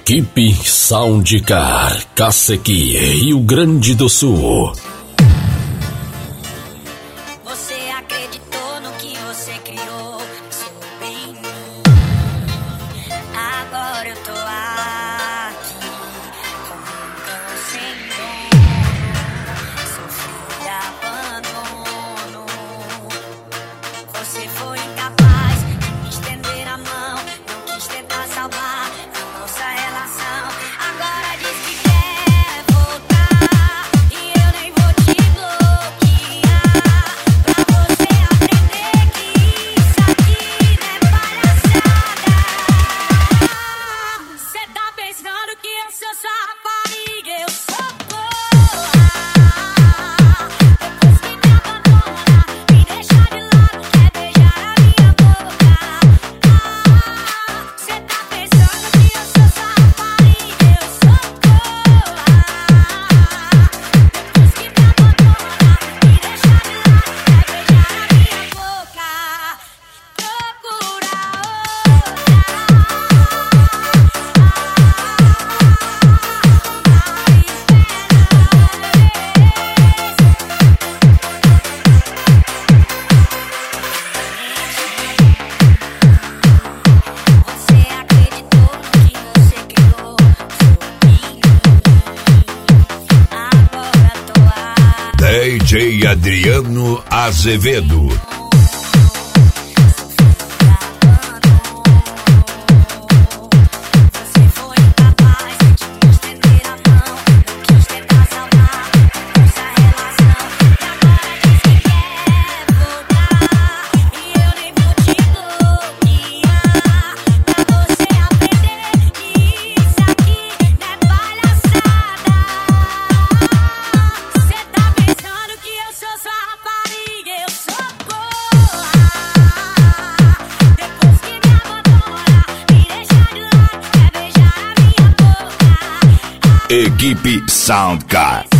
Equipe Soundcar, Cacequi, Rio Grande do Sul. Você acreditou no que você criou sobre mim. Agora eu tô aqui como um cão sem dono. Sofri abandono. Você foi incapaz de me estender a mão. Não quis tentar salvar a nossa relação. Agora diz que quer voltar e eu nem vou te bloquear. Pra você aprender que isso aqui não é palhaçada. Cê tá pensando que eu sou sua rapariga, eu sou boa. Depois que me abandona, me deixa de lado, quer beijar a minha boca. Cê tá pensando que eu sou sua rapariga, eu sou boa. Depois que me abandona, me deixa de lado, quer beijar a minha boca. Procura Você acreditou no que você criou sobre mim. Agora tô DJ Adriano Azevedo. Você foi incapaz de me estender a mão. Não quis tentar salvar nossa relação. E agora diz que quer voltar e eu nem vou te bloquear. Pra você aprender que isso aqui não é palhaçada. Cê tá pensando que eu sou sua rapariga, eu sou boa. Depois que me abandona, me deixa de lado, quer beijar a minha boca. Equipe Soundcar.